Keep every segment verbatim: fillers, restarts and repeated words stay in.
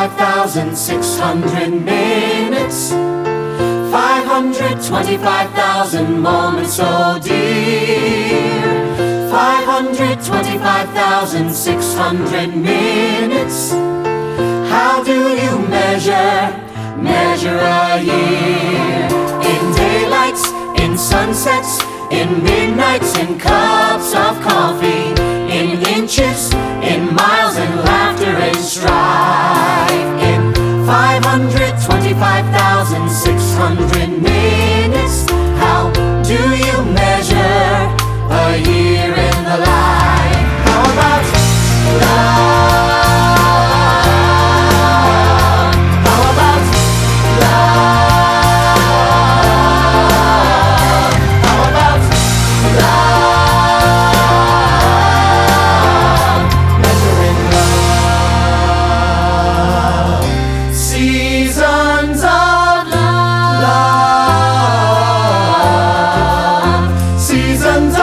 twenty-five thousand six hundred minutes, five hundred twenty-five thousand moments, oh dear. five hundred twenty-five thousand six hundred minutes. How do you measure, measure a year? In daylights, in sunsets, in midnights, in cups of coffee, in inches, in miles, in laughter and strife. In five hundred twenty-five thousand six hundred minutes, how do you measure a year in the life? How about love? How about love? How about love? Measuring love. Seasons of love. Seasons of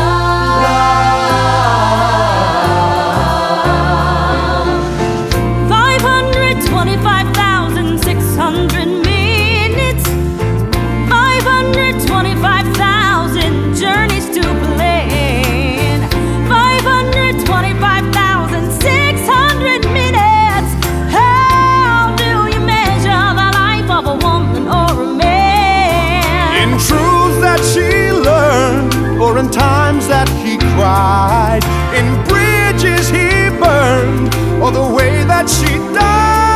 twenty-five thousand six hundred minutes, five hundred twenty-five thousand journeys to plan, five hundred twenty-five thousand six hundred minutes. How do you measure the life of a woman or a man? In truths that she learned, or in times that he cried, in bridges he burned, or the way that she died.